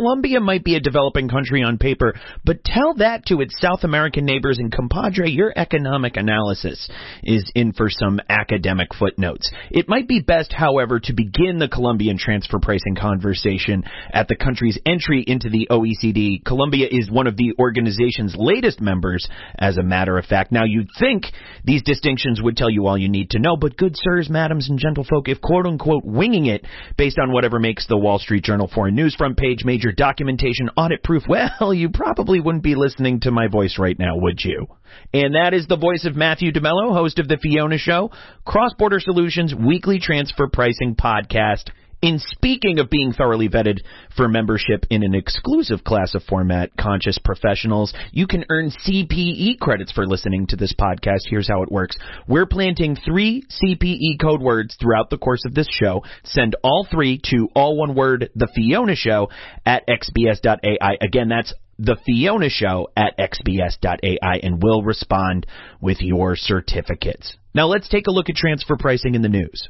Colombia might be a developing country on paper, but tell that to its South American neighbors, and compadre, your economic analysis is in for some academic footnotes. It might be best, however, to begin the Colombian transfer pricing conversation at the country's entry into the OECD. Colombia is one of the organization's latest members, as a matter of fact. Now, you'd think these distinctions would tell you all you need to know, but good sirs, madams, and gentlefolk, if quote-unquote winging it based on whatever makes the Wall Street Journal Foreign News front page major documentation audit proof, well, you probably wouldn't be listening to my voice right now, would you? And that is the voice of Matthew DeMello, host of The Fiona Show, Cross-Border Solutions weekly transfer pricing podcast. In speaking of being thoroughly vetted for membership in an exclusive class of format, Conscious Professionals, you can earn CPE credits for listening to this podcast. Here's how it works. We're planting 3 CPE code words throughout the course of this show. Send all 3 to all one word, The Fiona Show at xbs.ai. Again, that's The Fiona Show at xbs.ai, and we'll respond with your certificates. Now let's take a look at transfer pricing in the news.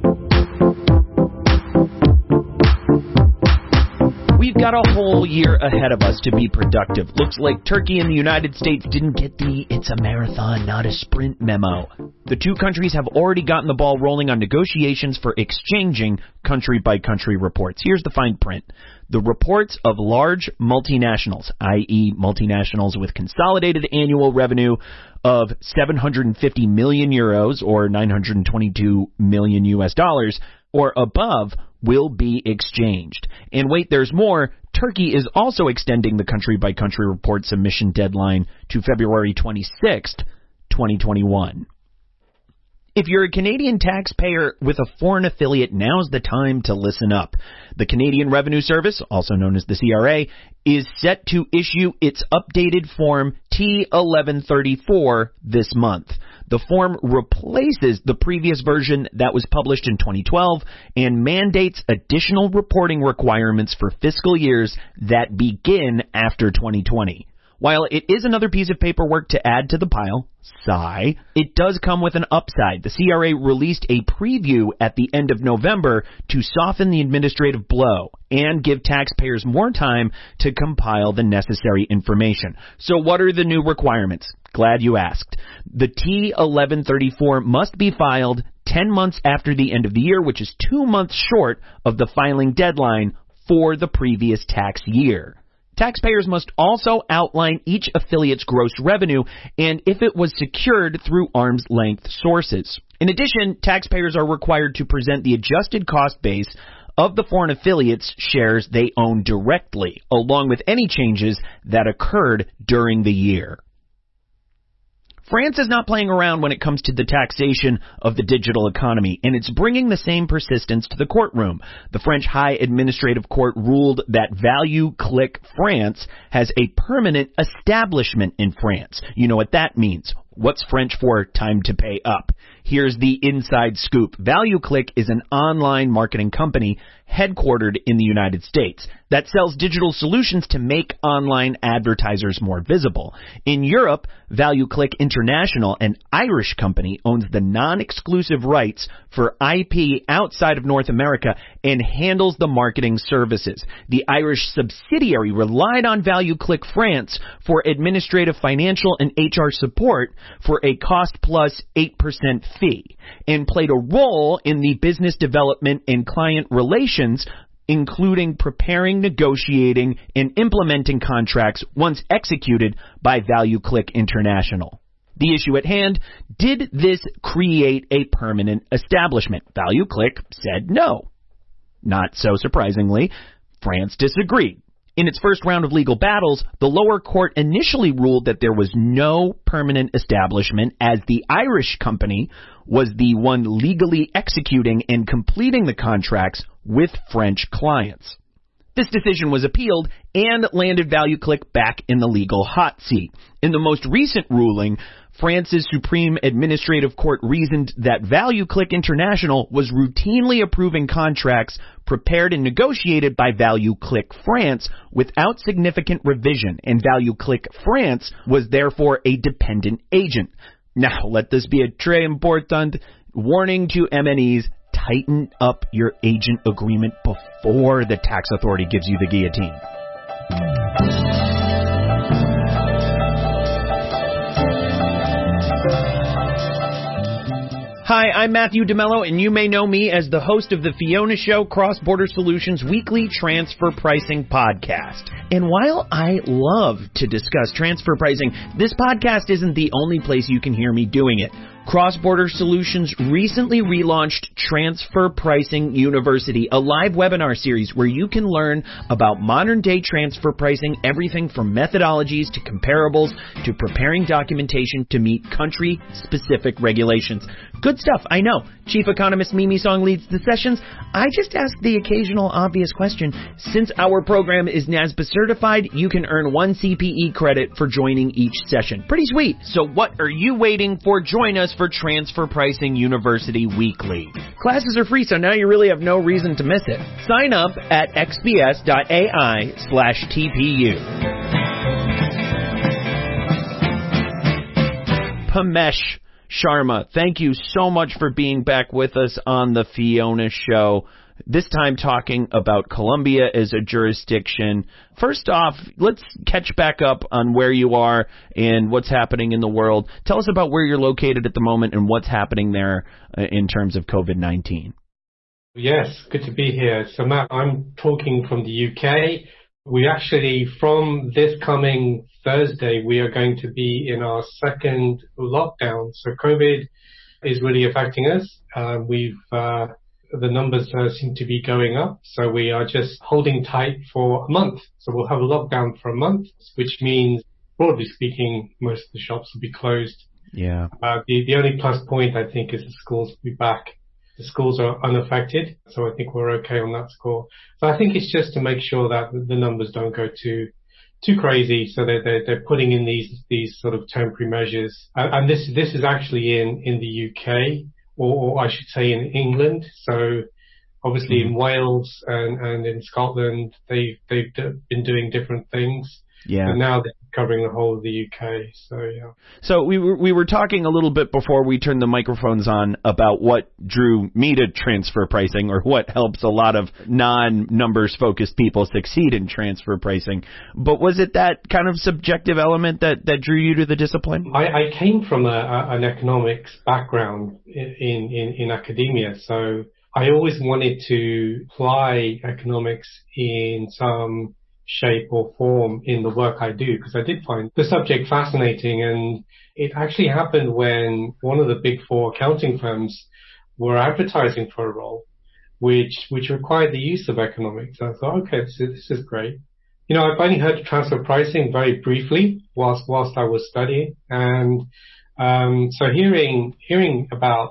We've got a whole year ahead of us to be productive. Looks like Turkey and the United States didn't get the "it's a marathon, not a sprint" memo. The two countries have already gotten the ball rolling on negotiations for exchanging country-by-country reports. Here's the fine print. The reports of large multinationals, i.e. multinationals with consolidated annual revenue of 750 million euros or 922 million US dollars or above will be exchanged. And wait, there's more. Turkey is also extending the country-by-country report submission deadline to February 26th, 2021. If you're a Canadian taxpayer with a foreign affiliate, now's the time to listen up. The Canadian Revenue Service, also known as the CRA, is set to issue its updated Form T1134 this month. The form replaces the previous version that was published in 2012 and mandates additional reporting requirements for fiscal years that begin after 2020. While it is another piece of paperwork to add to the pile, sigh, it does come with an upside. The CRA released a preview at the end of November to soften the administrative blow and give taxpayers more time to compile the necessary information. So what are the new requirements? Glad you asked. The T1134 must be filed 10 months after the end of the year, which is 2 months short of the filing deadline for the previous tax year. Taxpayers must also outline each affiliate's gross revenue and if it was secured through arm's length sources. In addition, taxpayers are required to present the adjusted cost base of the foreign affiliates' shares they own directly, along with any changes that occurred during the year. France is not playing around when it comes to the taxation of the digital economy, and it's bringing the same persistence to the courtroom. The French High Administrative Court ruled that ValueClick France has a permanent establishment in France. You know what that means. What's French for time to pay up? Here's the inside scoop. ValueClick is an online marketing company headquartered in the United States that sells digital solutions to make online advertisers more visible. In Europe, ValueClick International, an Irish company, owns the non-exclusive rights for IP outside of North America and handles the marketing services. The Irish subsidiary relied on ValueClick France for administrative, financial, and HR support for a cost plus 8% fee, and played a role in the business development and client relations, including preparing, negotiating, and implementing contracts once executed by ValueClick International. The issue at hand, did this create a permanent establishment? ValueClick said no. Not so surprisingly, France disagreed. In its first round of legal battles, the lower court initially ruled that there was no permanent establishment, as the Irish company was the one legally executing and completing the contracts with French clients. This decision was appealed and landed ValueClick back in the legal hot seat. In the most recent ruling, France's Supreme Administrative Court reasoned that ValueClick International was routinely approving contracts prepared and negotiated by ValueClick France without significant revision, and ValueClick France was therefore a dependent agent. Now, let this be a très important warning to MNEs. Tighten up your agent agreement before the tax authority gives you the guillotine. Hi, I'm Matthew DeMello, and you may know me as the host of the Fiona Show Cross-Border Solutions weekly transfer pricing podcast. And while I love to discuss transfer pricing, this podcast isn't the only place you can hear me doing it. Cross-Border Solutions recently relaunched Transfer Pricing University, a live webinar series where you can learn about modern-day transfer pricing, everything from methodologies to comparables to preparing documentation to meet country-specific regulations. Good stuff, I know. Chief Economist Mimi Song leads the sessions. I just ask the occasional obvious question. Since our program is NASBA certified, you can earn 1 CPE credit for joining each session. Pretty sweet. So what are you waiting for? Join us for Transfer Pricing University Weekly. Classes are free, so now you really have no reason to miss it. Sign up at xbs.ai/TPU. Pamesh Sharma, thank you so much for being back with us on the Fiona Show. This time talking about Colombia as a jurisdiction. First off, let's catch back up on where you are and what's happening in the world. Tell us about where you're located at the moment and what's happening there in terms of COVID-19. Yes, good to be here. So Matt, I'm talking from the UK. We actually, from this coming Thursday, we are going to be in our second lockdown. So COVID is really affecting us. The numbers seem to be going up, so we are just holding tight for a month. So we'll have a lockdown for a month, which means, broadly speaking, most of the shops will be closed. Yeah. The only plus point, I think, is the schools will be back. The schools are unaffected, so I think we're okay on that score. So I think it's just to make sure that the numbers don't go too crazy, so they're putting in these sort of temporary measures. And this is actually in the UK. Or I should say in England. So obviously in Wales and in Scotland, they've been doing different things. Yeah. And now they're covering the whole of the UK. So, yeah. So we were talking a little bit before we turned the microphones on about what drew me to transfer pricing, or what helps a lot of non-numbers focused people succeed in transfer pricing. But was it that kind of subjective element that drew you to the discipline? I came from an economics background in academia. So I always wanted to apply economics in some shape or form in the work I do, because I did find the subject fascinating. And it actually happened when one of the big four accounting firms were advertising for a role which required the use of economics. I thought, okay, this is great. You know, I've only heard of transfer pricing very briefly whilst I was studying. And so hearing about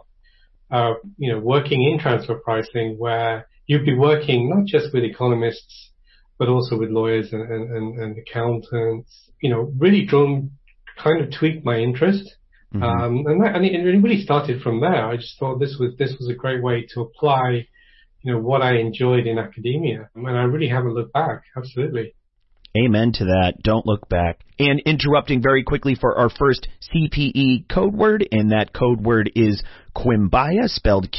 working in transfer pricing, where you'd be working not just with economists but also with lawyers and accountants, really kind of tweaked my interest. Mm-hmm. And it really started from there. I just thought this was a great way to apply, what I enjoyed in academia. And I really haven't looked back. Absolutely. Amen to that. Don't look back. And interrupting very quickly for our first CPE code word, and that code word is Quimbaya, spelled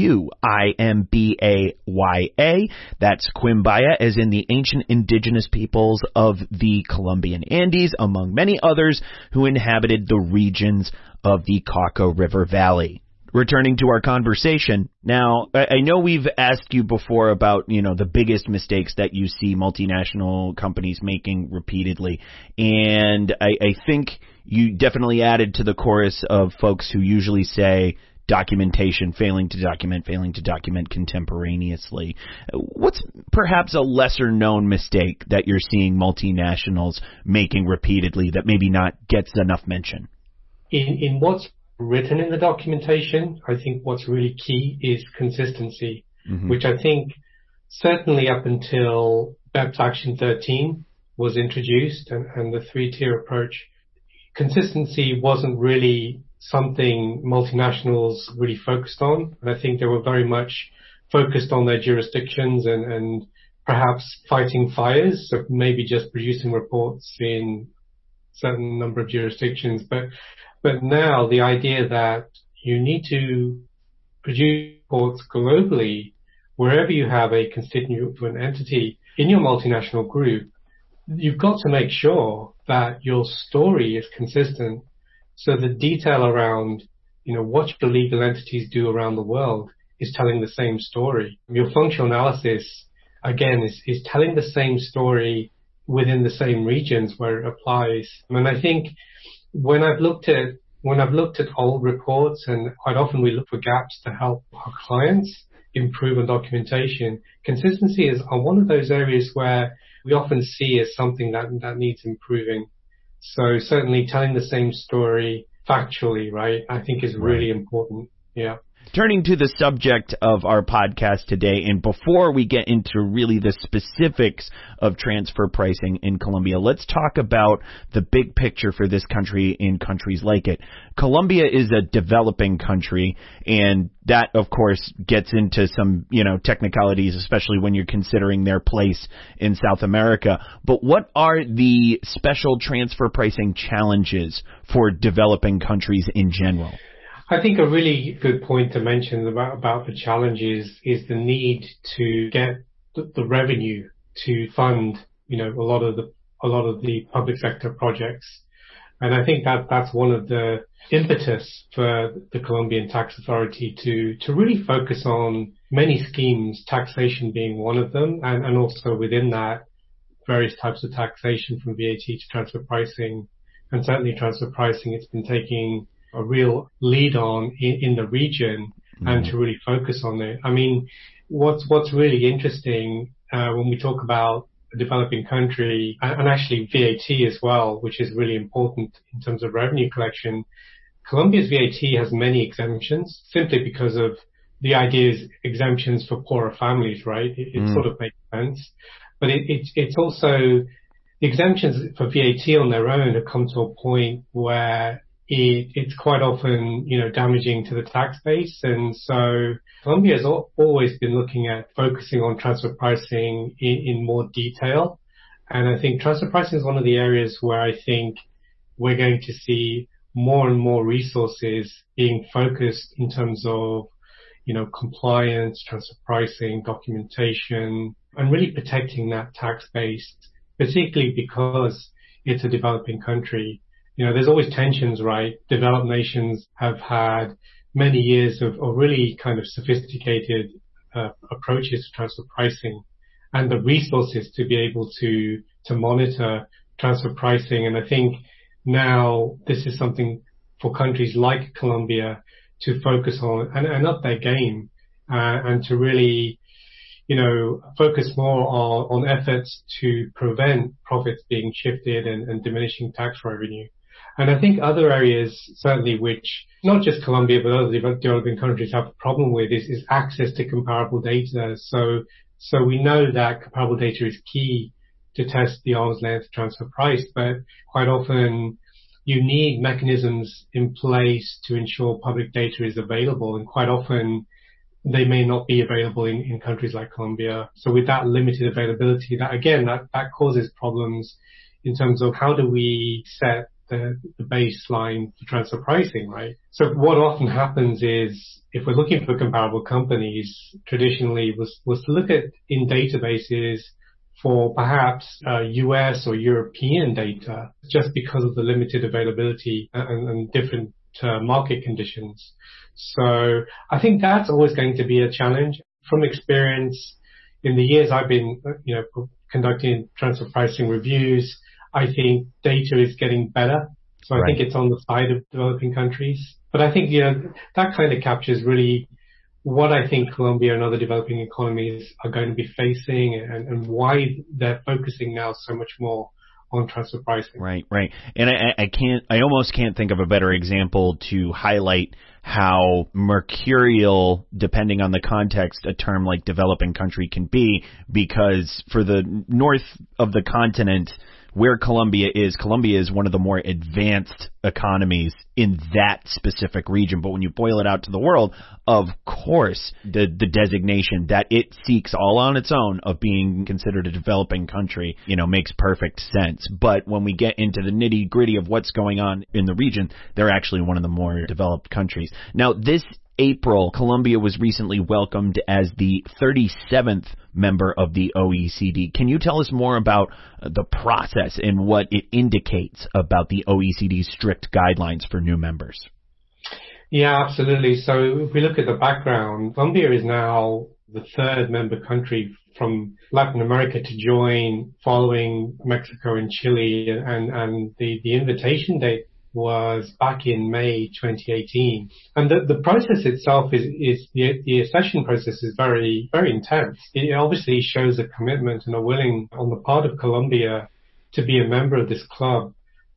Q-U-I-M-B-A-Y-A. That's Quimbaya, as in the ancient indigenous peoples of the Colombian Andes, among many others who inhabited the regions of the Cauca River Valley. Returning to our conversation, now, I know we've asked you before about, the biggest mistakes that you see multinational companies making repeatedly. And I think you definitely added to the chorus of folks who usually say documentation, failing to document contemporaneously. What's perhaps a lesser known mistake that you're seeing multinationals making repeatedly that maybe not gets enough mention? In what's written in the documentation, I think what's really key is consistency, mm-hmm. which I think certainly up until BEPS Action 13 was introduced and the 3-tier approach, consistency wasn't really something multinationals really focused on. And I think they were very much focused on their jurisdictions and perhaps fighting fires, so maybe just producing reports in certain number of jurisdictions. But now the idea that you need to produce reports globally, wherever you have a constituent entity in your multinational group, you've got to make sure that your story is consistent. So the detail around, what your legal entities do around the world is telling the same story. Your functional analysis, again, is telling the same story within the same regions where it applies. And I think when I've looked at old reports, and quite often we look for gaps to help our clients improve on documentation, consistency is one of those areas where we often see as something that needs improving. So certainly telling the same story factually, right, I think is really important. Yeah. Turning to the subject of our podcast today, and before we get into really the specifics of transfer pricing in Colombia, let's talk about the big picture for this country and countries like it. Colombia is a developing country, and that, of course, gets into some, technicalities, especially when you're considering their place in South America. But what are the special transfer pricing challenges for developing countries in general? I think a really good point to mention about the challenges is the need to get the revenue to fund, a lot of the public sector projects. And I think that's one of the impetus for the Colombian tax authority to really focus on many schemes, taxation being one of them, and also within that, various types of taxation from VAT to transfer pricing. And certainly transfer pricing, it's been taking a real lead on in the region, and to really focus on it. I mean, what's really interesting when we talk about a developing country, and actually VAT as well, which is really important in terms of revenue collection. Colombia's VAT has many exemptions simply because of the idea is exemptions for poorer families, right? It sort of makes sense. But it's also, the exemptions for VAT on their own have come to a point where it's quite often, damaging to the tax base. And so Colombia has always been looking at focusing on transfer pricing in more detail. And I think transfer pricing is one of the areas where I think we're going to see more and more resources being focused in terms of, compliance, transfer pricing, documentation, and really protecting that tax base, particularly because it's a developing country. There's always tensions, right? Developed nations have had many years of really kind of sophisticated approaches to transfer pricing, and the resources to be able to monitor transfer pricing. And I think now this is something for countries like Colombia to focus on and up their game, and to really, focus more on efforts to prevent profits being shifted and diminishing tax revenue. And I think other areas, certainly, which not just Colombia, but other developing countries have a problem with is access to comparable data. So we know that comparable data is key to test the arm's length transfer price, but quite often you need mechanisms in place to ensure public data is available, and quite often they may not be available in countries like Colombia. So with that limited availability, that causes problems in terms of how do we set the baseline for transfer pricing, right? So what often happens is, if we're looking for comparable companies, traditionally was to look at in databases for perhaps US or European data, just because of the limited availability and different market conditions. So I think that's always going to be a challenge. From experience, in the years I've been, conducting transfer pricing reviews, I think data is getting better. So I think it's on the side of developing countries. But I think, that kind of captures really what I think Colombia and other developing economies are going to be facing, and why they're focusing now so much more on transfer pricing. Right. And I almost can't think of a better example to highlight how mercurial, depending on the context, a term like developing country can be, because for the north of the continent, where Colombia is one of the more advanced economies in that specific region. But when you boil it out to the world, of course, the designation that it seeks all on its own of being considered a developing country, makes perfect sense. But when we get into the nitty gritty of what's going on in the region, they're actually one of the more developed countries. Now, this April, Colombia was recently welcomed as the 37th member of the OECD. Can you tell us more about the process and what it indicates about the OECD's strict guidelines for new members? Yeah, absolutely. So if we look at the background, Colombia is now the third member country from Latin America to join, following Mexico and Chile, and the invitation date was back in May 2018. And the process itself is the accession process is very, very intense. It obviously shows a commitment and a willing on the part of Colombia to be a member of this club,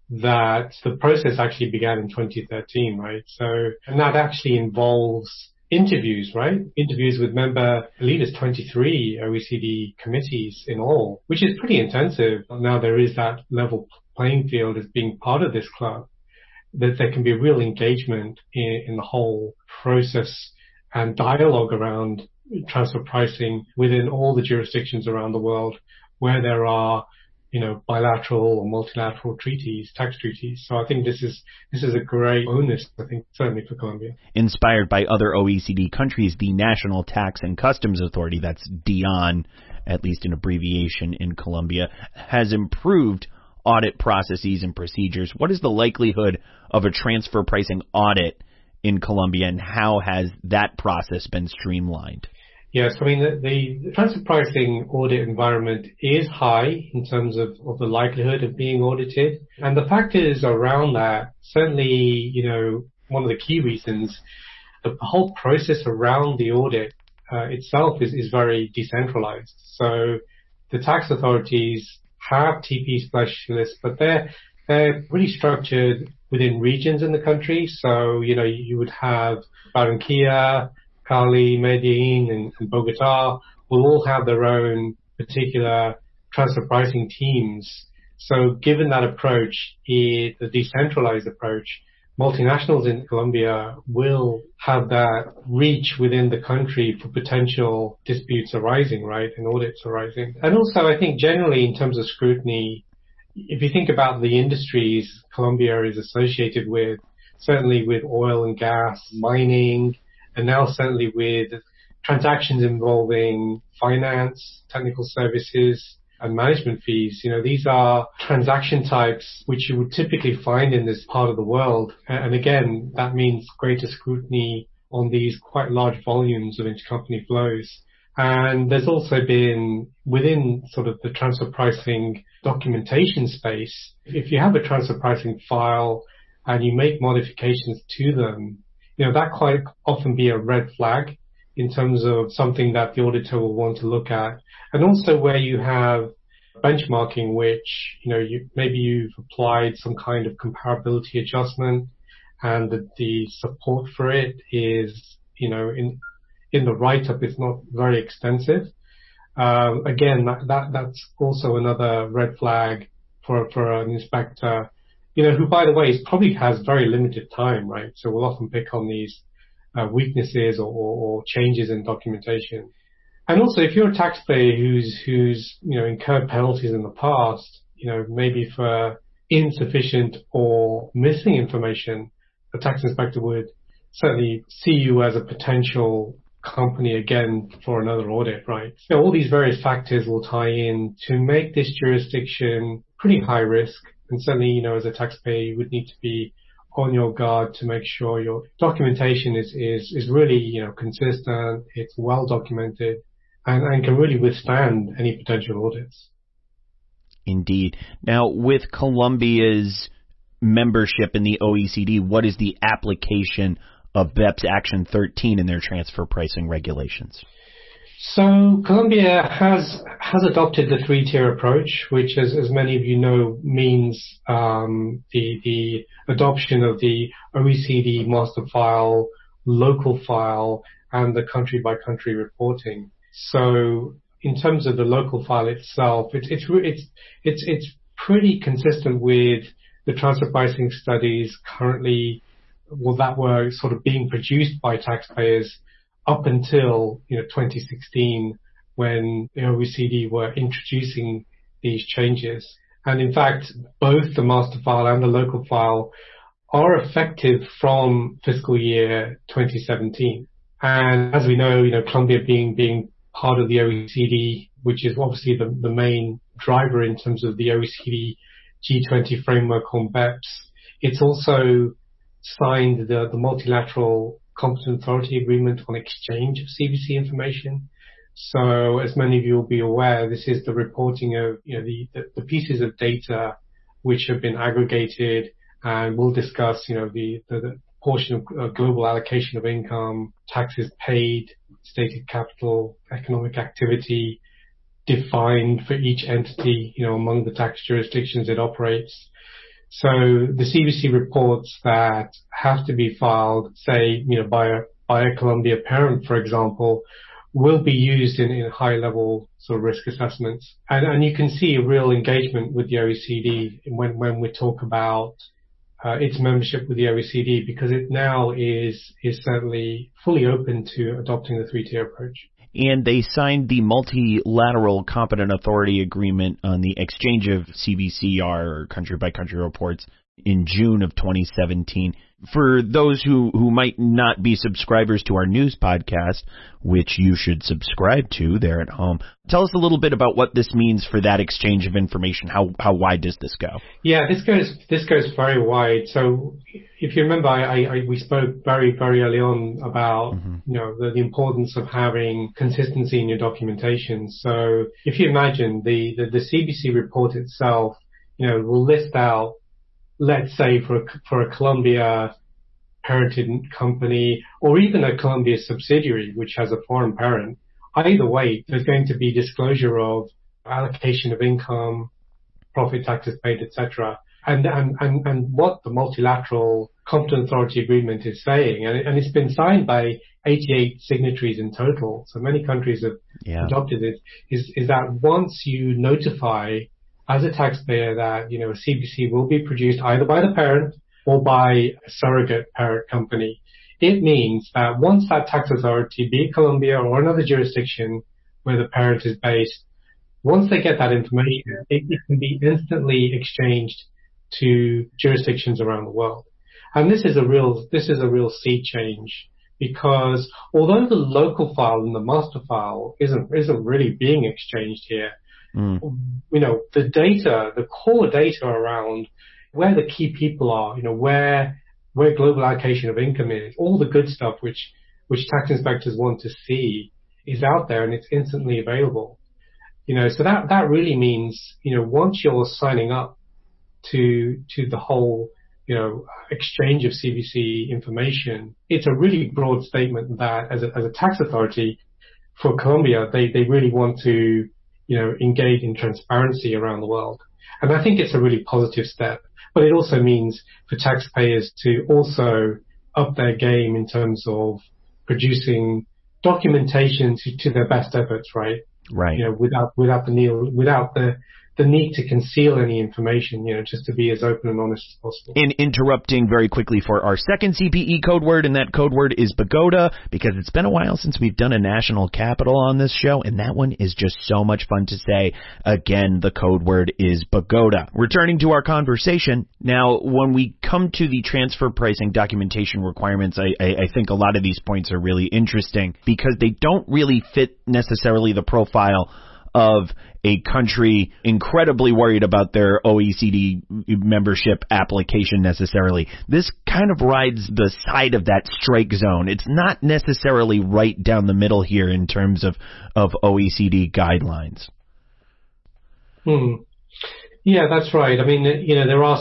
that the process actually began in 2013, right? So, and that actually involves interviews, right? Interviews with member leaders, 23 OECD committees in all, which is pretty intensive. Now there is that level playing field as being part of this club, that there can be real engagement in the whole process and dialogue around transfer pricing within all the jurisdictions around the world where there are, bilateral or multilateral treaties, tax treaties. So I think this is a great bonus, I think, certainly for Colombia. Inspired by other OECD countries, the National Tax and Customs Authority, that's DIAN, at least an abbreviation in Colombia, has improved audit processes and procedures. What is the likelihood of a transfer pricing audit in Colombia, and how has that process been streamlined? Yes, I mean, the transfer pricing audit environment is high in terms of the likelihood of being audited. And the factors around that, certainly, one of the key reasons, the whole process around the audit itself is very decentralized. So the tax authorities have TP specialists, but they're really structured within regions in the country. So, you would have Barranquilla, Cali, Medellin, and Bogota will all have their own particular transfer pricing teams. So given that approach, the decentralized approach, multinationals in Colombia will have that reach within the country for potential disputes arising, right, and audits arising. And also, I think generally in terms of scrutiny, if you think about the industries Colombia is associated with, certainly with oil and gas, mining, and now certainly with transactions involving finance, technical services, and management fees. These are transaction types which you would typically find in this part of the world. And again, that means greater scrutiny on these quite large volumes of intercompany flows. And there's also been, within sort of the transfer pricing documentation space, if you have a transfer pricing file and you make modifications to them, that quite often be a red flag in terms of something that the auditor will want to look at. And also where you have benchmarking, which, maybe you've applied some kind of comparability adjustment and the support for it is, in the write-up is not very extensive. Again, that's also another red flag for an inspector, who, by the way, probably has very limited time, right? So we'll often pick on these weaknesses or changes in documentation. And also, if you're a taxpayer who's incurred penalties in the past, maybe for insufficient or missing information, the tax inspector would certainly see you as a potential company again for another audit, right? So all these various factors will tie in to make this jurisdiction pretty high risk. And certainly, as a taxpayer, you would need to be on your guard to make sure your documentation is really, consistent, it's well documented, and can really withstand any potential audits. Indeed. Now, with Colombia's membership in the OECD, what is the application of BEPS Action 13 in their transfer pricing regulations? So Colombia has adopted the three-tier approach, which, as many of you know, means the adoption of the OECD master file, local file, and the country-by-country reporting. So in terms of the local file itself, it's pretty consistent with the transfer pricing studies currently, that were sort of being produced by taxpayers up until 2016, when the OECD were introducing these changes. And in fact, both the master file and the local file are effective from fiscal year 2017. And as we know, Colombia being part of the OECD, which is obviously the main driver in terms of the OECD G20 framework on BEPS, it's also signed the multilateral competent authority agreement on exchange of CBC information. So as many of you will be aware, this is the reporting of the pieces of data which have been aggregated, and we'll discuss the portion of global allocation of income, taxes paid, stated capital, economic activity defined for each entity, among the tax jurisdictions it operates. So the CBC reports that have to be filed, say, by a Colombia parent, for example, will be used in high-level sort of risk assessments. And you can see a real engagement with the OECD when we talk about its membership with the OECD, because it now is certainly fully open to adopting the three-tier approach. And they signed the multilateral competent authority agreement on the exchange of CBCR, or country-by-country reports, in June of 2017. For those who might not be subscribers to our news podcast, which you should subscribe to there at home, tell us a little bit about what this means for that exchange of information. How wide does this go? Yeah, this goes very wide. So if you remember, we spoke very, very early on about the importance of having consistency in your documentation. So if you imagine the CBC report itself, will list out, let's say for a Colombia parented company, or even a Colombia subsidiary which has a foreign parent, either way, there's going to be disclosure of allocation of income, profit, taxes paid, etc. And what the multilateral competent authority agreement is saying, and it's been signed by 88 signatories in total, so many countries have adopted it, is that once you notify as a taxpayer that, a CBC will be produced either by the parent or by a surrogate parent company, it means that once that tax authority, be it Colombia or another jurisdiction where the parent is based, once they get that information, it can be instantly exchanged to jurisdictions around the world. And this is a real sea change, because although the local file and the master file isn't really being exchanged here, the data, the core data around where the key people are, where global allocation of income is, all the good stuff which tax inspectors want to see is out there, and it's instantly available. So that really means, once you're signing up to the whole, exchange of CBC information, it's a really broad statement that as a tax authority for Colombia, they really want to, engage in transparency around the world. And I think it's a really positive step, but it also means for taxpayers to also up their game in terms of producing documentation to their best efforts, right? Right. Without the need to conceal any information, just to be as open and honest as possible. In interrupting very quickly for our second CPE code word, and that code word is Bogota, because it's been a while since we've done a national capital on this show, and that one is just so much fun to say. Again, the code word is Bogota. Returning to our conversation, now when we come to the transfer pricing documentation requirements, I think a lot of these points are really interesting, because they don't really fit necessarily the profile of a country incredibly worried about their OECD membership application necessarily. This kind of rides the side of that strike zone. It's not necessarily right down the middle here in terms of OECD guidelines. Yeah, that's right. I mean, there are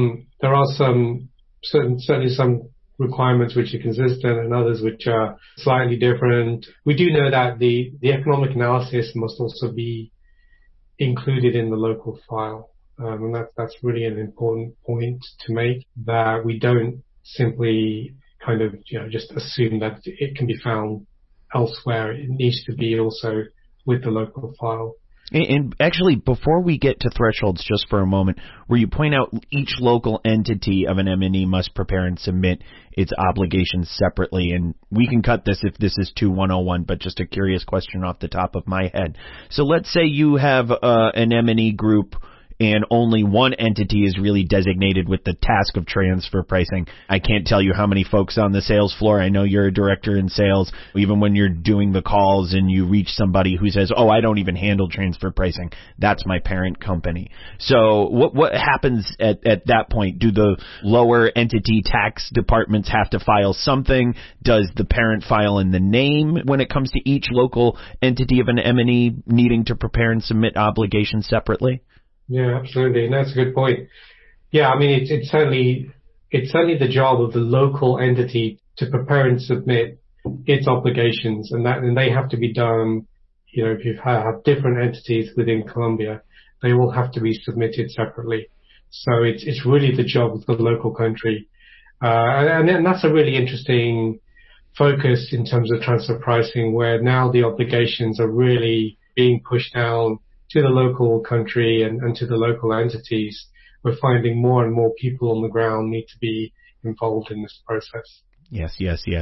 certainly some requirements which are consistent and others which are slightly different. We do know that the economic analysis must also be included in the local file. And that's really an important point to make, that we don't simply kind of, just assume that it can be found elsewhere. It needs to be also with the local file. And actually, before we get to thresholds just for a moment, where you point out each local entity of an M&E must prepare and submit its obligations separately, and we can cut this if this is too 101, but just a curious question off the top of my head. So let's say you have an M&E group and only one entity is really designated with the task of transfer pricing. I can't tell you how many folks on the sales floor. I know you're a director in sales. Even when you're doing the calls and you reach somebody who says, oh, I don't even handle transfer pricing, that's my parent company. So what happens at that point? Do the lower entity tax departments have to file something? Does the parent file in the name when it comes to each local entity of an M&E needing to prepare and submit obligations separately? Yeah, absolutely. And that's a good point. Yeah, I mean, it's certainly the job of the local entity to prepare and submit its obligations, and they have to be done. If you have different entities within Colombia, they will have to be submitted separately. So it's really the job of the local country, and that's a really interesting focus in terms of transfer pricing, where now the obligations are really being pushed down to the local country and to the local entities. We're finding more and more people on the ground need to be involved in this process. Yes.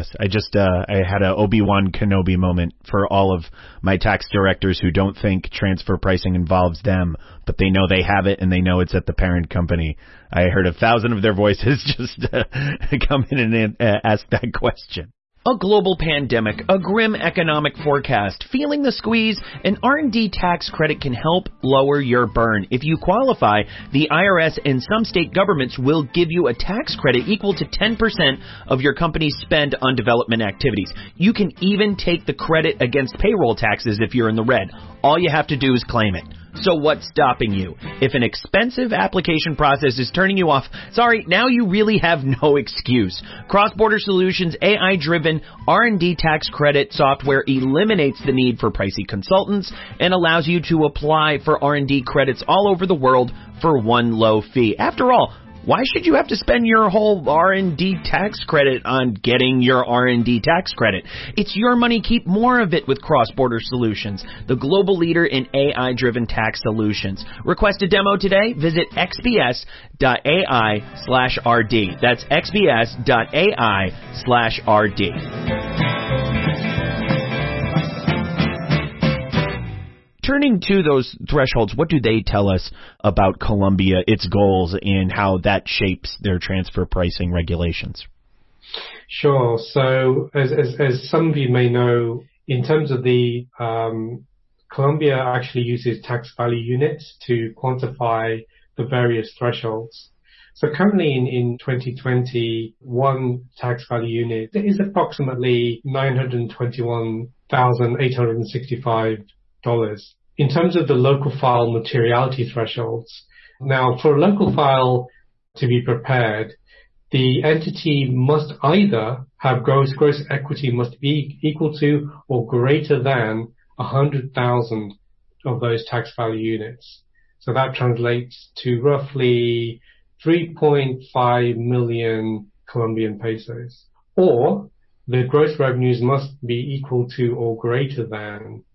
I had a Obi-Wan Kenobi moment for all of my tax directors who don't think transfer pricing involves them, but they know they have it and they know it's at the parent company. I heard 1,000 of their voices just come in and ask that question. A global pandemic, a grim economic forecast, feeling the squeeze, an R&D tax credit can help lower your burn. If you qualify, the IRS and some state governments will give you a tax credit equal to 10% of your company's spend on development activities. You can even take the credit against payroll taxes if you're in the red. All you have to do is claim it. So what's stopping you? If an expensive application process is turning you off, sorry, now you really have no excuse. Cross-Border Solutions' AI-driven R&D tax credit software eliminates the need for pricey consultants and allows you to apply for R&D credits all over the world for one low fee. After all, why should you have to spend your whole R&D tax credit on getting your R&D tax credit? It's your money. Keep more of it with Cross-Border Solutions, the global leader in AI-driven tax solutions. Request a demo today. Visit xbs.ai/RD. That's xbs.ai/RD. Turning to those thresholds, what do they tell us about Colombia, its goals, and how that shapes their transfer pricing regulations? Sure. So as some of you may know, in terms of the Colombia actually uses tax value units to quantify the various thresholds. So currently in 2020, one tax value unit is approximately $921,865. In terms of the local file materiality thresholds, now for a local file to be prepared, the entity must either have gross equity must be equal to or greater than 100,000 of those tax value units. So that translates to roughly 3.5 million Colombian pesos. Or the gross revenues must be equal to or greater than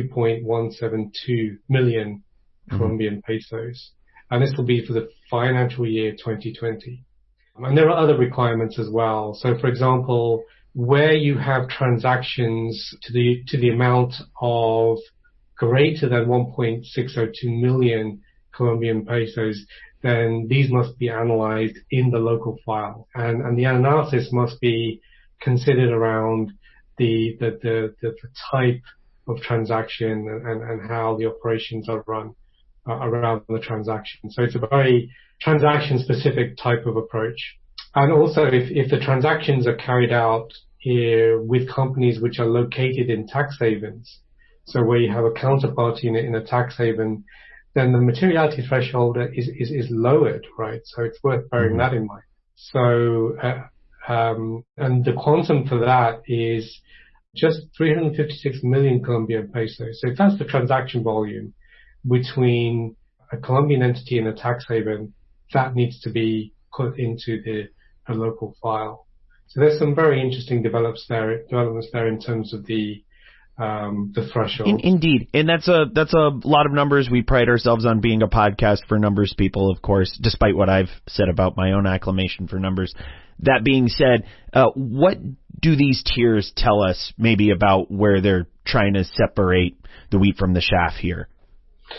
2.172 million Colombian pesos. And this will be for the financial year 2020. And there are other requirements as well. So for example, where you have transactions to the amount of greater than 1.602 million Colombian pesos, then these must be analyzed in the local file. And the analysis must be considered around the type of transaction and how the operations are run around the transaction. So it's a very transaction-specific type of approach. And also, if the transactions are carried out here with companies which are located in tax havens, so where you have a counterparty in a tax haven, then the materiality threshold is lowered, right? So it's worth bearing that in mind. So, and the quantum for that is just 356 million Colombian pesos. So if that's the transaction volume between a Colombian entity and a tax haven, that needs to be put into the local file. So there's some very interesting developments there in terms of the threshold. Indeed. And that's a lot of numbers. We pride ourselves on being a podcast for numbers people, of course, despite what I've said about my own acclamation for numbers. That being said, what do these tiers tell us maybe about where they're trying to separate the wheat from the chaff here?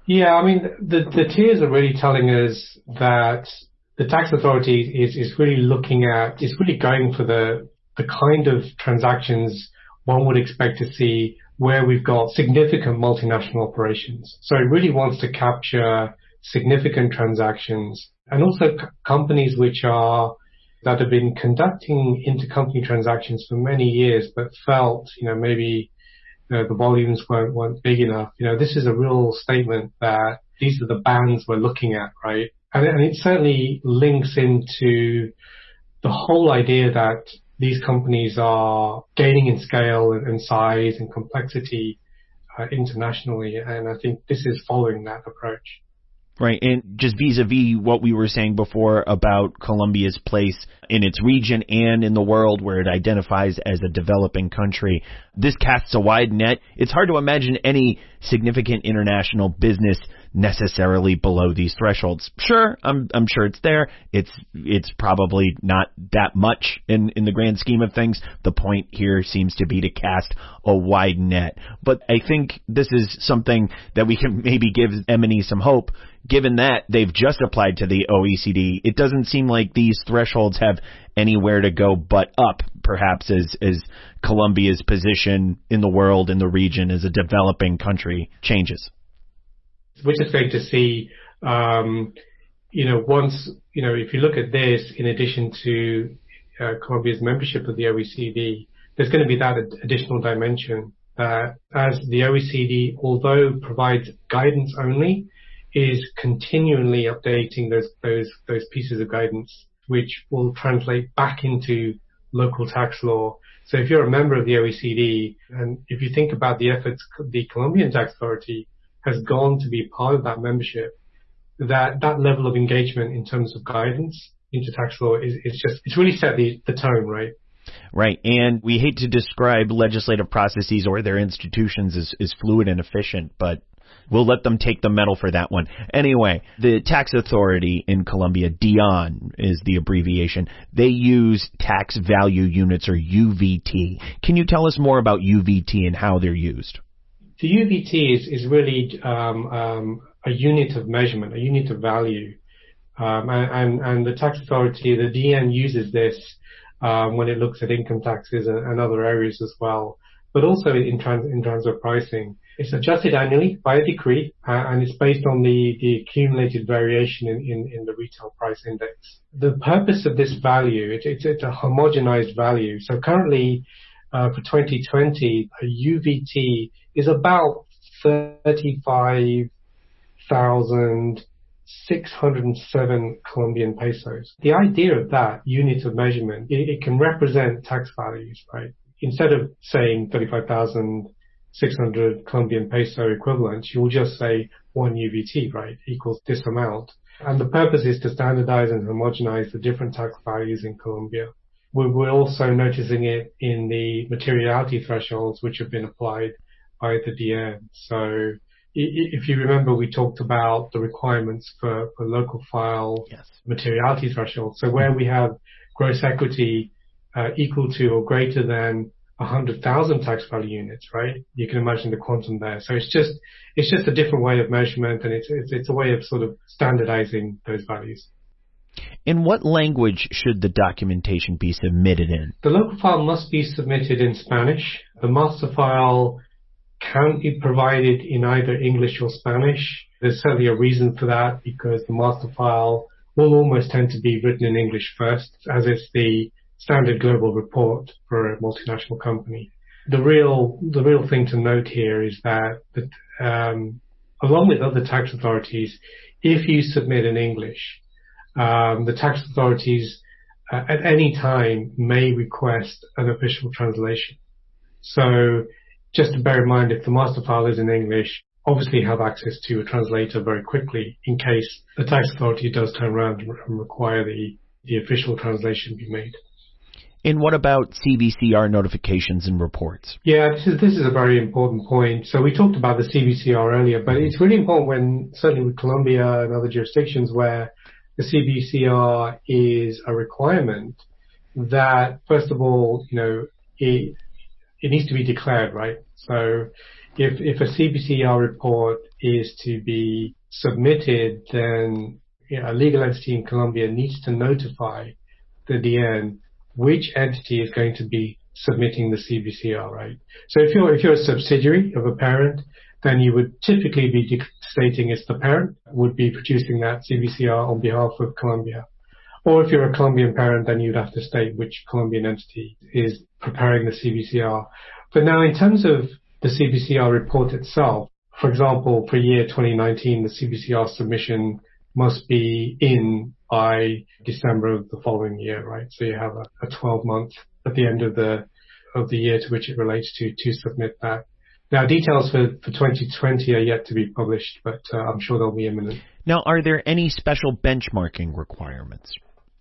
Yeah, I mean, the tiers are really telling us that the tax authority is really looking at, is really going for the kind of transactions one would expect to see where we've got significant multinational operations. So it really wants to capture significant transactions and also companies that have been conducting intercompany transactions for many years, but felt, maybe the volumes weren't big enough. This is a real statement that these are the bands we're looking at, right? And it certainly links into the whole idea that these companies are gaining in scale and size and complexity internationally. And I think this is following that approach. Right, and just vis-a-vis what we were saying before about Colombia's place in its region and in the world where it identifies as a developing country, this casts a wide net. It's hard to imagine any significant international business necessarily below these thresholds. Sure, I'm sure it's there. It's probably not that much in the grand scheme of things. The point here seems to be to cast a wide net. But I think this is something that we can maybe give Emini some hope. Given that they've just applied to the OECD, it doesn't seem like these thresholds have anywhere to go but up, perhaps as Colombia's position in the world, in the region, as a developing country changes. We're just going to see, once, if you look at this, in addition to Colombia's membership of the OECD, there's going to be that additional dimension that as the OECD, although provides guidance only, is continually updating those pieces of guidance, which will translate back into local tax law. So if you're a member of the OECD, and if you think about the efforts the Colombian Tax Authority has gone to be part of that membership, that level of engagement in terms of guidance into tax law it's really set the tone, right? Right, and we hate to describe legislative processes or their institutions as fluid and efficient, but we'll let them take the medal for that one. Anyway, the tax authority in Colombia, DIAN is the abbreviation. They use tax value units, or UVT. Can you tell us more about UVT and how they're used? The UVT is really a unit of measurement, a unit of value. And the tax authority, the DIAN, uses this when it looks at income taxes and other areas as well, but also in transfer pricing. It's adjusted annually by a decree, and it's based on the accumulated variation in the retail price index. The purpose of this value, it's a homogenized value. So currently, for 2020, a UVT is about 35,607 Colombian pesos. The idea of that unit of measurement, it can represent tax values, right? Instead of saying 35,600 Colombian peso equivalent, you'll just say one UVT, right, equals this amount. And the purpose is to standardize and homogenize the different tax values in Colombia. We're also noticing it in the materiality thresholds which have been applied by the DIAN. So if you remember, we talked about the requirements for local file materiality thresholds. So where we have gross equity equal to or greater than 100,000 tax value units, right? You can imagine the quantum there. So it's just a different way of measurement, and it's a way of sort of standardizing those values. In what language should the documentation be submitted in? The local file must be submitted in Spanish. The master file can be provided in either English or Spanish. There's certainly a reason for that, because the master file will almost tend to be written in English first, as it's the standard global report for a multinational company. The real thing to note here is that along with other tax authorities, if you submit in English, the tax authorities at any time may request an official translation. So just to bear in mind, if the master file is in English, obviously have access to a translator very quickly in case the tax authority does turn around and require the official translation be made. And what about CBCR notifications and reports? Yeah, this is a very important point. So we talked about the CBCR earlier, but it's really important certainly with Colombia and other jurisdictions where the CBCR is a requirement, that first of all, it needs to be declared, right? So if a CBCR report is to be submitted, then a legal entity in Colombia needs to notify the DN which entity is going to be submitting the CBCR, right? So if you're a subsidiary of a parent, then you would typically be stating it's the parent would be producing that CBCR on behalf of Colombia. Or if you're a Colombian parent, then you'd have to state which Colombian entity is preparing the CBCR. But now in terms of the CBCR report itself, for example, for year 2019, the CBCR submission must be in by December of the following year, right? So you have a 12-month at the end of the year to which it relates to submit that. Now, details for 2020 are yet to be published, but I'm sure they'll be imminent. Now, are there any special benchmarking requirements?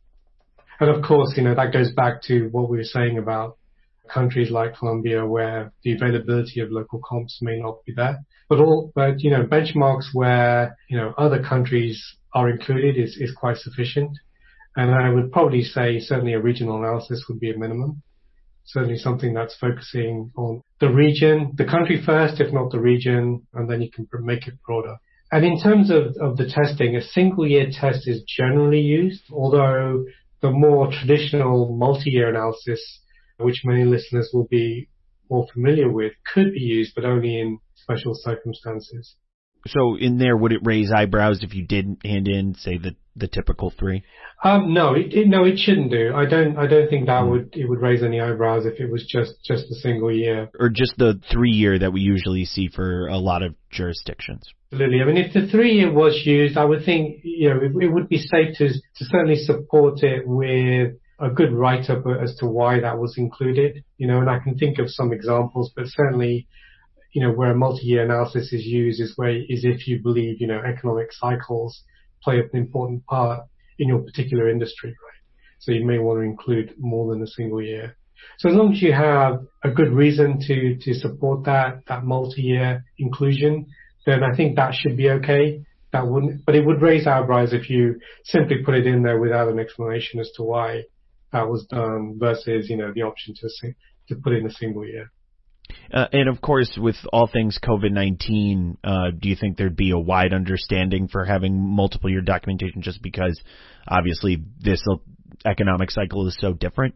And of course, that goes back to what we were saying about countries like Colombia where the availability of local comps may not be there. But benchmarks where, other countries are included is quite sufficient. And I would probably say certainly a regional analysis would be a minimum. Certainly something that's focusing on the region, the country first, if not the region, and then you can make it broader. And in terms of the testing, a single year test is generally used, although the more traditional multi-year analysis, which many listeners will be more familiar with, could be used, but only in special circumstances. So in there, would it raise eyebrows if you didn't hand in, say, the typical 3? No, it shouldn't do. I don't think it would raise any eyebrows if it was just a single year. Or just the 3-year that we usually see for a lot of jurisdictions. Absolutely. I mean, if the 3-year was used, I would think, it would be safe to certainly support it with a good write-up as to why that was included, and I can think of some examples, but certainly, where a multi-year analysis is used is if you believe, economic cycles play an important part in your particular industry, right? So you may want to include more than a single year. So as long as you have a good reason to support that multi-year inclusion, then I think that should be okay. But it would raise eyebrows if you simply put it in there without an explanation as to why that was done versus, the option to put in a single year. And of course, with all things COVID-19, do you think there'd be a wide understanding for having multiple year documentation just because obviously this economic cycle is so different?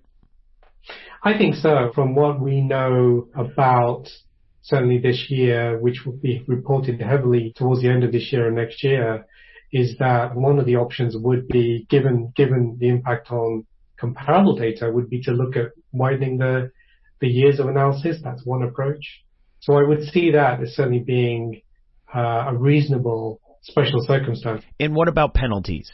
I think so. From what we know about certainly this year, which will be reported heavily towards the end of this year and next year, is that one of the options would be, given the impact on comparable data, would be to look at widening the years of analysis. That's one approach. So I would see that as certainly being a reasonable special circumstance. And what about penalties?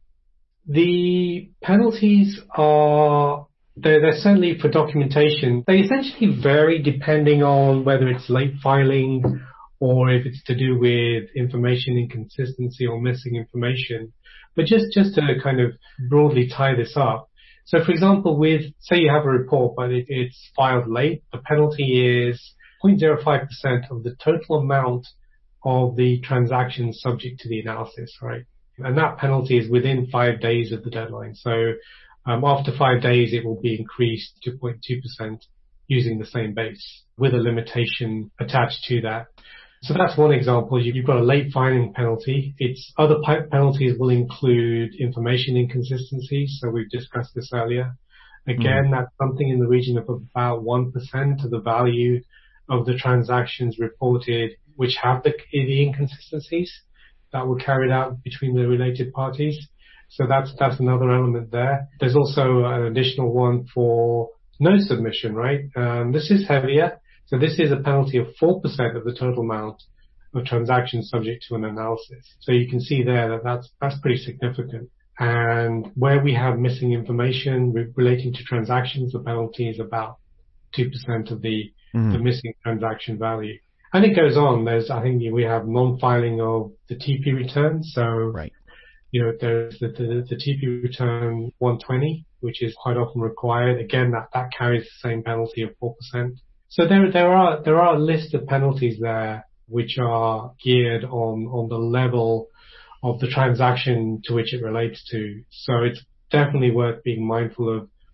The penalties they're certainly for documentation. They essentially vary depending on whether it's late filing or if it's to do with information inconsistency or missing information. But just to kind of broadly tie this up. So, for example, say you have a report, but it's filed late, the penalty is 0.05% of the total amount of the transactions subject to the analysis, right? And that penalty is within 5 days of the deadline. So, after 5 days, it will be increased to 0.2% using the same base with a limitation attached to that. So that's one example. You've got a late filing penalty. Other penalties will include information inconsistencies. So we've discussed this earlier. Again, that's something in the region of about 1% of the value of the transactions reported, which have the inconsistencies that were carried out between the related parties. So that's another element there. There's also an additional one for no submission, right? This is heavier. So this is a penalty of 4% of the total amount of transactions subject to an analysis. So you can see there that's pretty significant. And where we have missing information relating to transactions, the penalty is about 2% of the missing transaction value. And it goes on. I think we have non-filing of the TP return. So, right. There's the TP return 120, which is quite often required. Again, that carries the same penalty of 4%. So there are a list of penalties there which are geared on the level of the transaction to which it relates to. So it's definitely worth being mindful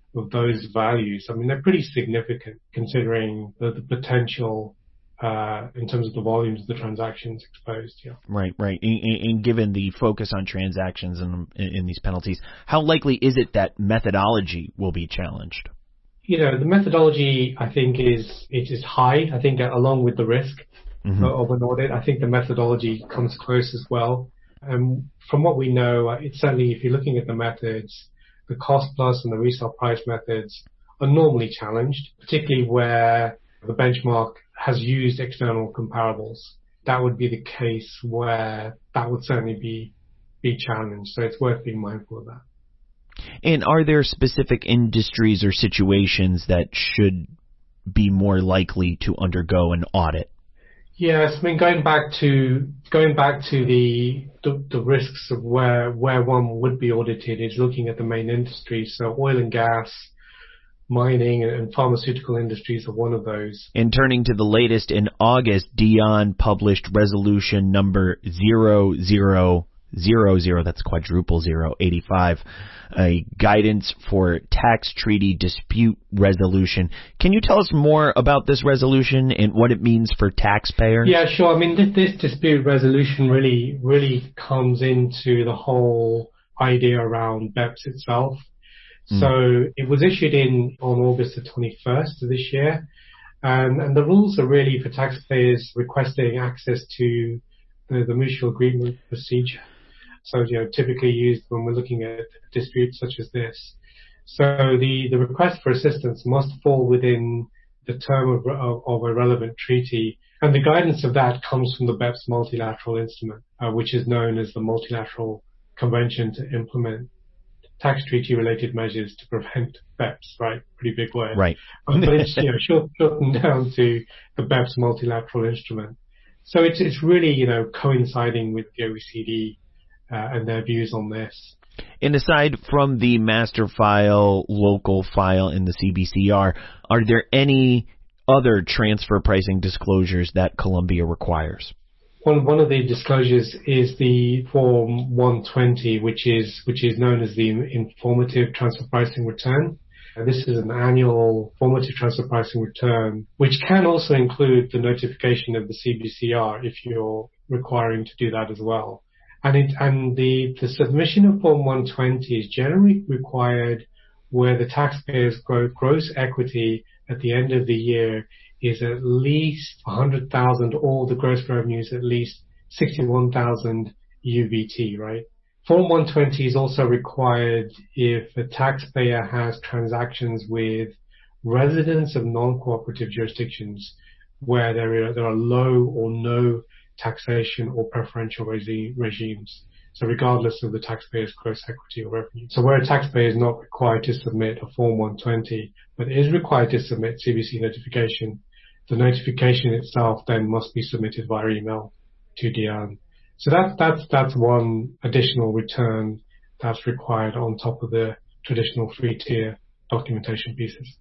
those values, I mean, they're pretty significant considering the potential in terms of the volumes of the transactions exposed. Yeah. Right. And given the focus on transactions and in these penalties, how likely is it that methodology will be challenged? The methodology, I think, is high. I think along with the risk of an audit, I think the methodology comes close as well. From what we know, it's certainly, if you're looking at the methods, the cost plus and the resale price methods are normally challenged, particularly where the benchmark has used external comparables. That would be the case where that would certainly be challenged. So it's worth being mindful of that. And are there specific industries or situations that should be more likely to undergo an audit? Yes, I mean, going back to the risks of where one would be audited is looking at the main industries. So oil and gas, mining, and pharmaceutical industries are one of those. And turning to the latest, in August, Dion published resolution number 0000, that's quadruple 085, a guidance for tax treaty dispute resolution. Can you tell us more about this resolution and what it means for taxpayers? Yeah, sure. I mean, this dispute resolution really comes into the whole idea around BEPS itself. So it was issued on August the 21st of this year. And the rules are really for taxpayers requesting access to the mutual agreement procedure. So, typically used when we're looking at disputes such as this. So the request for assistance must fall within the term of a relevant treaty. And the guidance of that comes from the BEPS multilateral instrument, which is known as the Multilateral Convention to Implement Tax Treaty-Related Measures to Prevent BEPS, right? Pretty big word. Right. But it's shortened down to the BEPS multilateral instrument. So it's really, coinciding with the OECD and their views on this. And aside from the master file, local file, and the CBCR, are there any other transfer pricing disclosures that Colombia requires? One of the disclosures is the Form 120, which is known as the Informative Transfer Pricing Return. This is an annual formative transfer pricing return, which can also include the notification of the CBCR if you're requiring to do that as well. And the submission of Form 120 is generally required where the taxpayer's gross equity at the end of the year is at least 100,000 or the gross revenue is at least 61,000 UVT, right? Form 120 is also required if the taxpayer has transactions with residents of non-cooperative jurisdictions where there are low or no taxation or preferential regimes. So regardless of the taxpayer's gross equity or revenue. So where a taxpayer is not required to submit a Form 120, but is required to submit CBC notification, the notification itself then must be submitted via email to Dion. So that's one additional return that's required on top of the traditional 3-tier documentation pieces.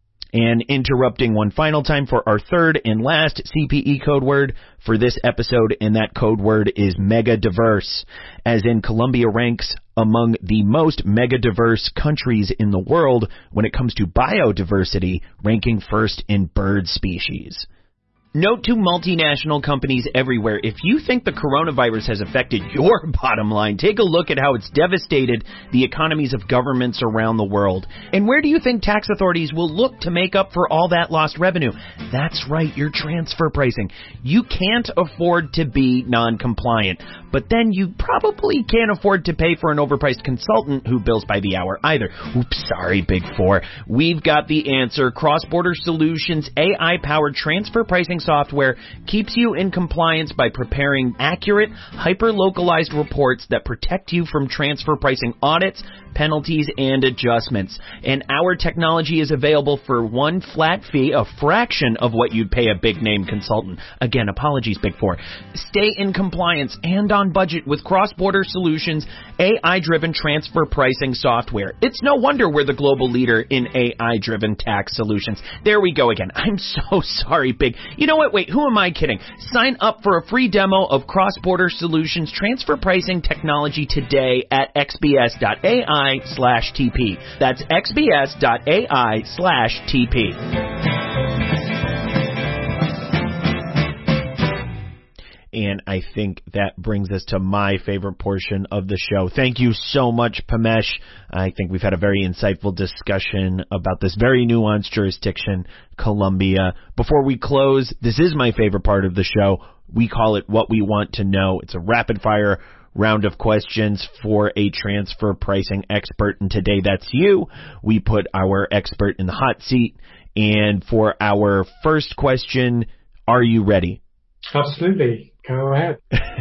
And interrupting one final time for our third and last CPE code word for this episode, and that code word is mega diverse, as in Colombia ranks among the most mega diverse countries in the world when it comes to biodiversity, ranking first in bird species. Note to multinational companies everywhere, if you think the coronavirus has affected your bottom line, take a look at how it's devastated the economies of governments around the world. And where do you think tax authorities will look to make up for all that lost revenue? That's right, your transfer pricing. You can't afford to be non-compliant, but then you probably can't afford to pay for an overpriced consultant who bills by the hour either. Oops, sorry, Big Four. We've got the answer. Cross-Border Solutions AI-powered transfer pricing software keeps you in compliance by preparing accurate, hyper-localized reports that protect you from transfer pricing audits, penalties, and adjustments. And our technology is available for one flat fee, a fraction of what you'd pay a big-name consultant. Again, apologies, Big Four. Stay in compliance and on budget with Cross-Border Solutions AI-driven transfer pricing software. It's no wonder we're the global leader in AI-driven tax solutions. There we go again. I'm so sorry, Big. You know what? Wait, who am I kidding? Sign up for a free demo of Cross-Border Solutions transfer pricing technology today at xbs.ai/CPE. xbs.ai/TP. That's xbs.ai/TP. And I think that brings us to my favorite portion of the show. Thank you so much, Pamesh. I think we've had a very insightful discussion about this very nuanced jurisdiction, Colombia. Before we close, this is my favorite part of the show. We call it What We Want to Know. It's a rapid-fire round of questions for a transfer pricing expert, and today that's you. We put our expert in the hot seat. And for our first question, are you ready? Absolutely. Go ahead.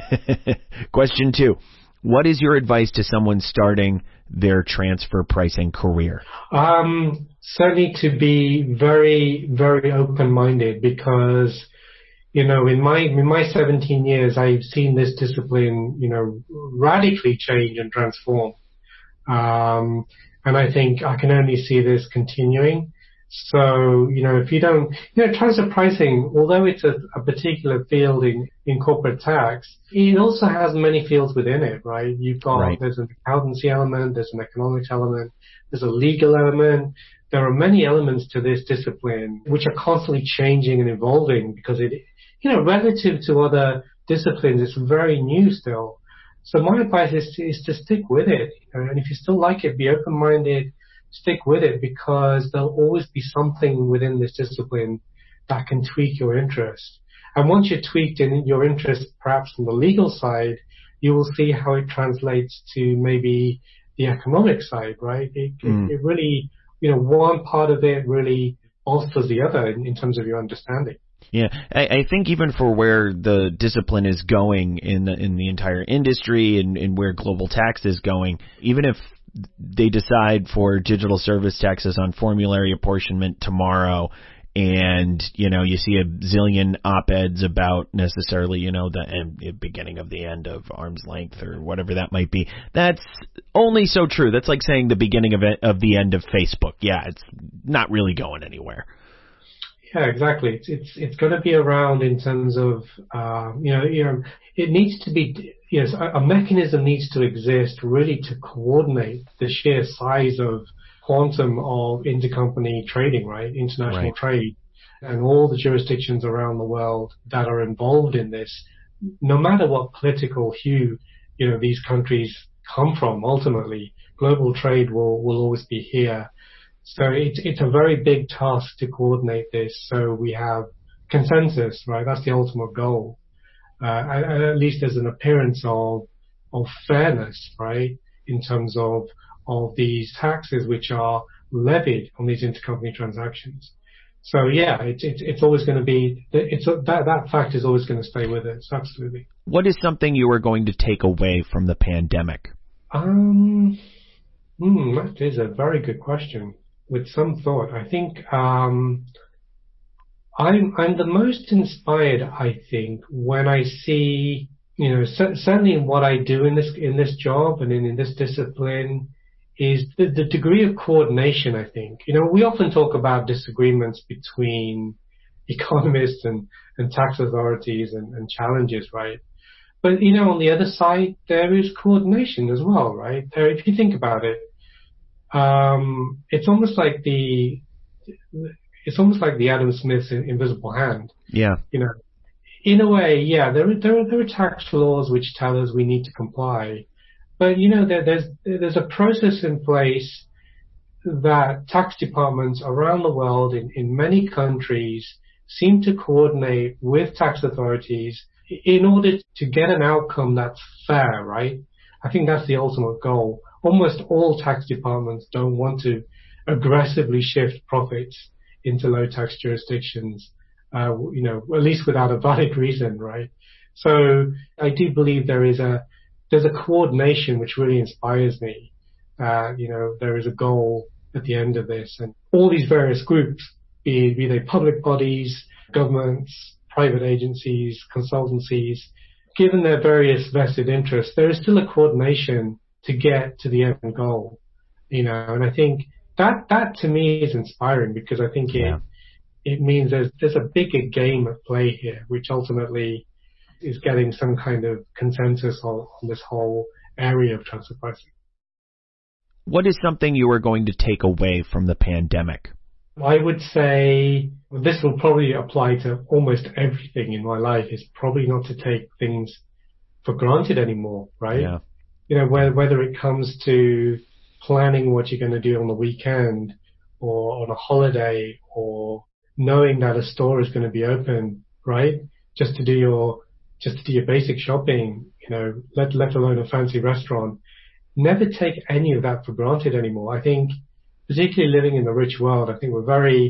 Question 2. What is your advice to someone starting their transfer pricing career? Certainly to be very, very open-minded, because, in my 17 years, I've seen this discipline, radically change and transform. And I think I can only see this continuing. So, if you don't, transfer pricing, although it's a particular field in corporate tax, it also has many fields within it, right? There's an accountancy element, there's an economics element, there's a legal element. There are many elements to this discipline which are constantly changing and evolving, because it, relative to other disciplines, it's very new still. So my advice is to stick with it. And if you still like it, be open-minded, stick with it, because there'll always be something within this discipline that can tweak your interest. And once you're tweaked in your interest, perhaps on the legal side, you will see how it translates to maybe the economic side, right? It really, one part of it really bolsters the other in terms of your understanding. Yeah, I think even for where the discipline is going in the entire industry and where global tax is going, even if they decide for digital service taxes on formulary apportionment tomorrow, and you see a zillion op-eds about necessarily the beginning of the end of arm's length or whatever that might be. That's only so true. That's like saying the beginning of the end of Facebook. Yeah, it's not really going anywhere. Yeah, exactly. It's going to be around in terms of it needs to be, a mechanism needs to exist really to coordinate the sheer size of quantum of intercompany trading, right? International trade, and all the jurisdictions around the world that are involved in this, no matter what political hue, these countries come from. Ultimately, global trade will always be here. So it's a very big task to coordinate this, so we have consensus, right? That's the ultimate goal. And at least there's an appearance of fairness, right, in terms of these taxes which are levied on these intercompany transactions. So yeah, it's always going to be, that fact is always going to stay with us, absolutely. What is something you are going to take away from the pandemic? That is a very good question. With some thought, I think I'm the most inspired, I think, when I see, certainly in what I do in this job and in this discipline, is the degree of coordination, I think. We often talk about disagreements between economists and tax authorities and challenges, right? But, on the other side, there is coordination as well, right? If you think about it, it's almost like the Adam Smith's invisible hand. Yeah. In a way, yeah, there are tax laws which tell us we need to comply, but there's a process in place that tax departments around the world in many countries seem to coordinate with tax authorities in order to get an outcome that's fair, right? I think that's the ultimate goal. Almost all tax departments don't want to aggressively shift profits into low tax jurisdictions, at least without a valid reason, right? So I do believe there's a coordination which really inspires me. There is a goal at the end of this, and all these various groups, be they public bodies, governments, private agencies, consultancies, given their various vested interests, there is still a coordination to get to the end goal, and I think that to me is inspiring, because I think it means there's a bigger game at play here, which ultimately is getting some kind of consensus on this whole area of transfer pricing. What is something you are going to take away from the pandemic? I would say this will probably apply to almost everything in my life, is probably not to take things for granted anymore, right? Yeah. You know, whether it comes to planning what you're going to do on the weekend or on a holiday, or knowing that a store is going to be open, right? Just to do your basic shopping, you know, let alone a fancy restaurant. Never take any of that for granted anymore. I think, particularly living in the rich world, I think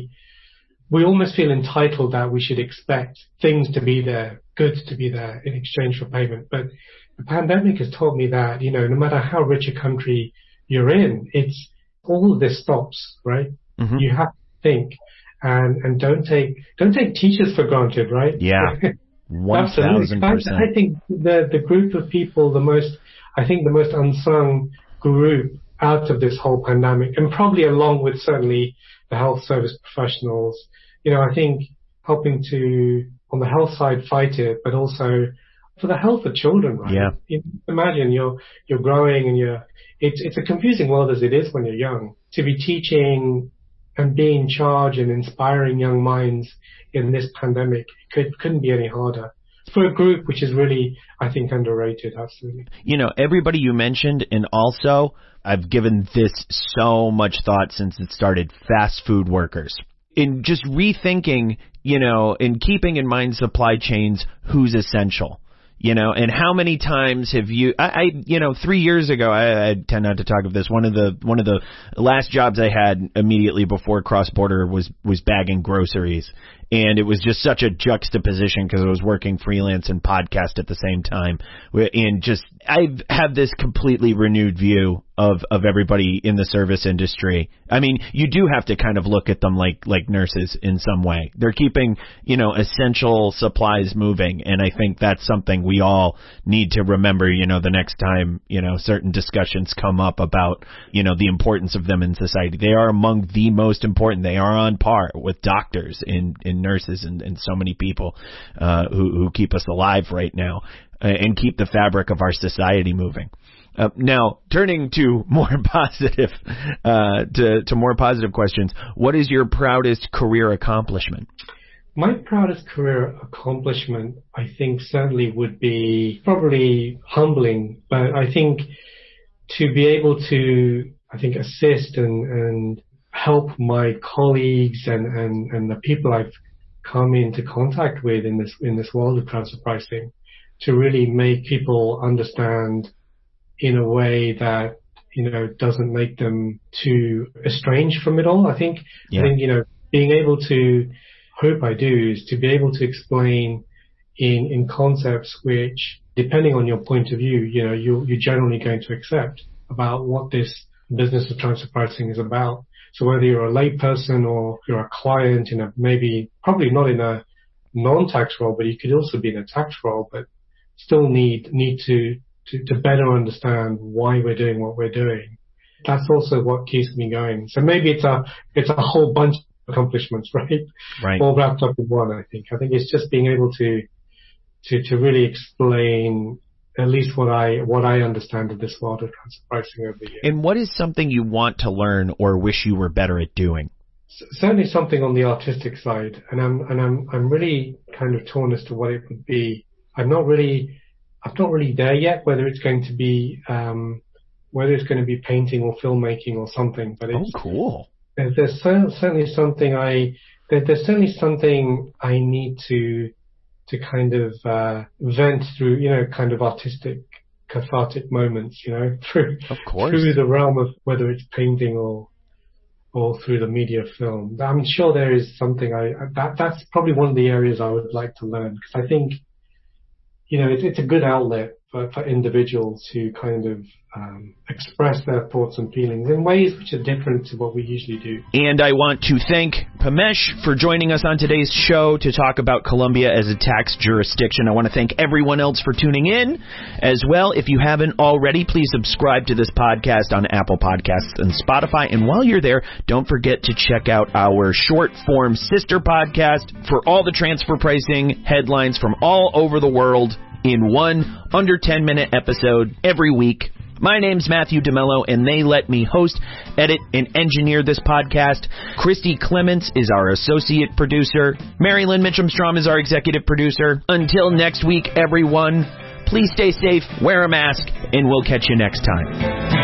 we almost feel entitled that we should expect things to be there, goods to be there in exchange for payment. But the pandemic has taught me that, you know, no matter how rich a country you're in, it's all of this stops, right? Mm-hmm. You have to think and don't take teachers for granted, right? Yeah. 1,000%. I think the group of people, the most unsung group out of this whole pandemic, and probably along with certainly the health service professionals, you know, I think helping to, on the health side, fight it, but also for the health of children, right? Yeah. Imagine you're growing and it's a confusing world as it is when you're young. To be teaching and being in charge and inspiring young minds in this pandemic, couldn't be any harder. For a group which is really, I think, underrated, absolutely. You know, everybody you mentioned, and also I've given this so much thought since it started, fast food workers. In just rethinking, you know, in keeping in mind supply chains, who's essential. You know, and how many times have you, you know, 3 years ago, I tend not to talk of this. One of the last jobs I had immediately before cross-border was bagging groceries. And it was just such a juxtaposition because I was working freelance and podcast at the same time. And just, I have this completely renewed view of everybody in the service industry. I mean, you do have to kind of look at them like nurses in some way. They're keeping, you know, essential supplies moving. And I think that's something we all need to remember, you know, the next time, you know, certain discussions come up about, you know, the importance of them in society. They are among the most important. They are on par with doctors and nurses and so many people who keep us alive right now and keep the fabric of our society moving. Now, turning to more positive to more positive questions, what is your proudest career accomplishment? My proudest career accomplishment, I think, certainly would be probably humbling, but I think to be able to, I think, assist and help my colleagues and the people I've come into contact with in this world of transfer pricing, to really make people understand in a way that, you know, doesn't make them too estranged from it all. I think, you know, being able to, hope I do, is to be able to explain in concepts which, depending on your point of view, you know, you're generally going to accept about what this business of transfer pricing is about. So whether you're a layperson or you're a client in a, probably not in a non-tax role, but you could also be in a tax role, but still need to better understand why we're doing what we're doing. That's also what keeps me going. So maybe it's a whole bunch of accomplishments, right? All wrapped up in one, I think. I think it's just being able to really explain at least what I understand of this world of transfer pricing over the years. And what is something you want to learn or wish you were better at doing? Certainly something on the artistic side, and I'm really kind of torn as to what it would be. I'm not really there yet, whether it's going to be painting or filmmaking or something. But it's cool. There's certainly something I need to kind of vent through, you know, kind of artistic, cathartic moments, you know, through the realm of whether it's painting or through the media film. I'm sure there is something that's probably one of the areas I would like to learn, because I think, you know, it's a good outlet for individuals to kind of express their thoughts and feelings in ways which are different to what we usually do. And I want to thank Pamesh for joining us on today's show to talk about Colombia as a tax jurisdiction. I want to thank everyone else for tuning in as well. If you haven't already, please subscribe to this podcast on Apple Podcasts and Spotify. And while you're there, don't forget to check out our short form sister podcast for all the transfer pricing headlines from all over the world in one under 10-minute episode every week. My name's Matthew DeMello, and they let me host, edit, and engineer this podcast. Christy Clements is our associate producer. Mary Lynn Mitchum-Strom is our executive producer. Until next week, everyone, please stay safe, wear a mask, and we'll catch you next time.